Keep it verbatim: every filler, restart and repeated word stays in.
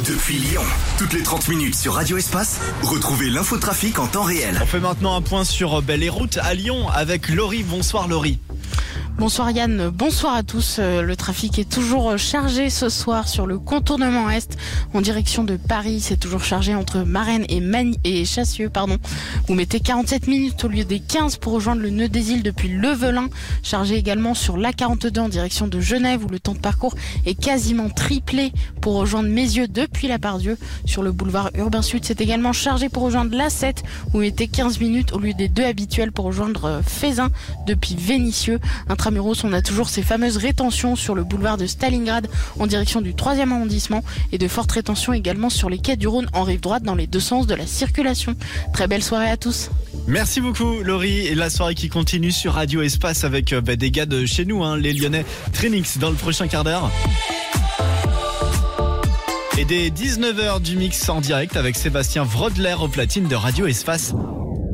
Depuis Lyon, toutes les trente minutes sur Radio Espace, retrouvez l'infotrafic en temps réel. On fait maintenant un point sur ben, les routes à Lyon avec Laurie. Bonsoir Laurie. Bonsoir Yann, bonsoir à tous. Le trafic est toujours chargé ce soir sur le contournement Est en direction de Paris. C'est toujours chargé entre Marennes et, Mani- et Chassieux. Pardon. Vous mettez quarante-sept minutes au lieu des quinze pour rejoindre le nœud des îles depuis Levelin. Chargé également sur l'A quarante-deux en direction de Genève où le temps de parcours est quasiment triplé pour rejoindre Mézieux depuis la Pardieu. Sur le boulevard Urbain Sud, c'est également chargé pour rejoindre l'A sept où vous mettez quinze minutes au lieu des deux habituels pour rejoindre Fézin depuis Vénissieux. Intramuros, on a toujours ces fameuses rétentions sur le boulevard de Stalingrad en direction du troisième arrondissement et de fortes rétentions également sur les quais du Rhône en rive droite dans les deux sens de la circulation. Très belle soirée à tous. Merci beaucoup Laurie, et la soirée qui continue sur Radio Espace avec bah, des gars de chez nous, hein, les Lyonnais Trinix dans le prochain quart d'heure. Et dès dix-neuf heures du mix en direct avec Sébastien Vrodler au platine de Radio Espace.